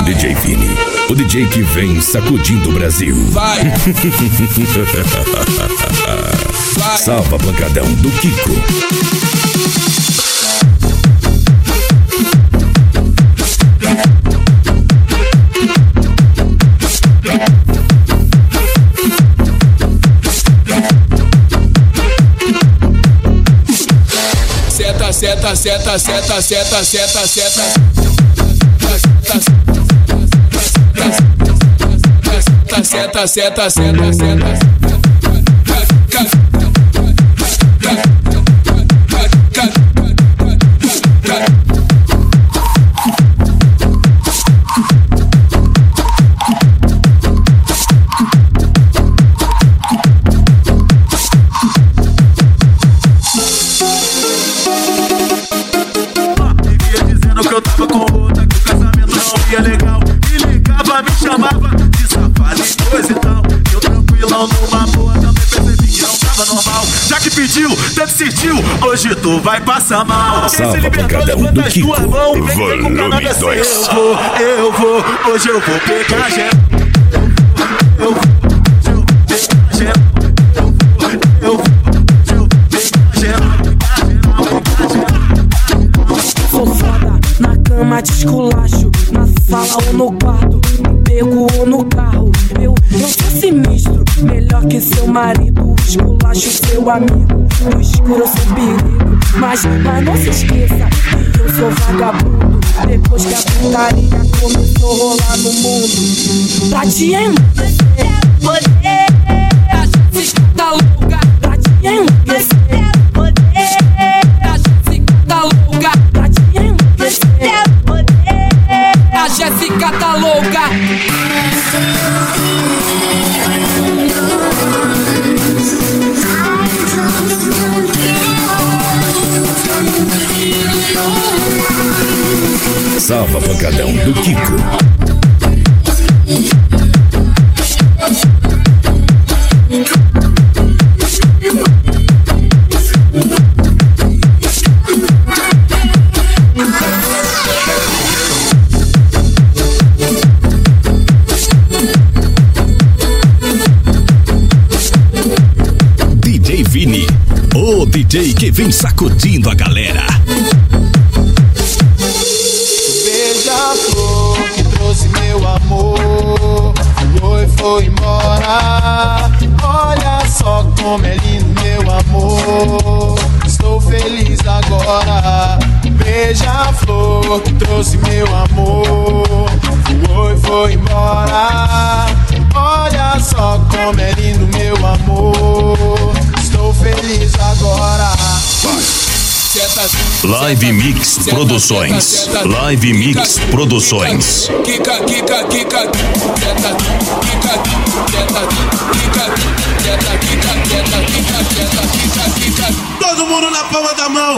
DJ Vini, o DJ que vem sacudindo o Brasil. Vai. Vai. Salva pancadão do Kiko. Seta, seta, seta, seta, seta, seta. Seta, seta, seta, seta. Eu tava com outra, que o casamento não ia legal. Me ligava, me chamava de safado e coisa e tal. Eu tranquilão numa boa, também percebi que não tava normal. Já que pediu, tanto insistiu, hoje tu vai passar mal. Salva pancadão do Kiko. Volume 2. Eu vou, hoje eu vou pegar geral. Eu vou pegar geral. Eu vou pegar geral. Sou foda na cama de esculacho, na sala ou no quarto, no beco ou no carro. Eu sou sinistro, melhor que seu marido. Esculacho seu amigo, no escuro eu sou perigo. Mas não se esqueça que eu sou vagabundo. Depois que a putaria começou a rolar no mundo, pra te enlouquecer, a gente tá louca. Pra te enlouquecer, a gente tá louca. Pra te enlouquecer, a Jéssica tá louca. Salva pancadão do Kiko. DJ Vini, o DJ que vem sacudindo a galera. Beija-flor que trouxe meu amor, foi embora. Olha só como é lindo meu amor, estou feliz agora. Beija-flor que trouxe meu amor, foi embora. Olha só como é lindo meu amor, estou feliz agora. Live Mix Produções. Live Mix Produções. Kika, kika, kika, seta, kika, seta, kika, seta, kika, seta, kika, seta, kika, kika. Todo mundo na palma da mão.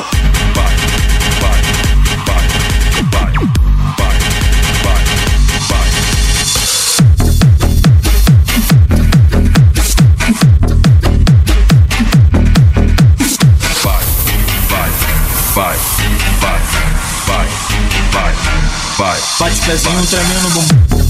Bate pezinho tremendo no bumbum.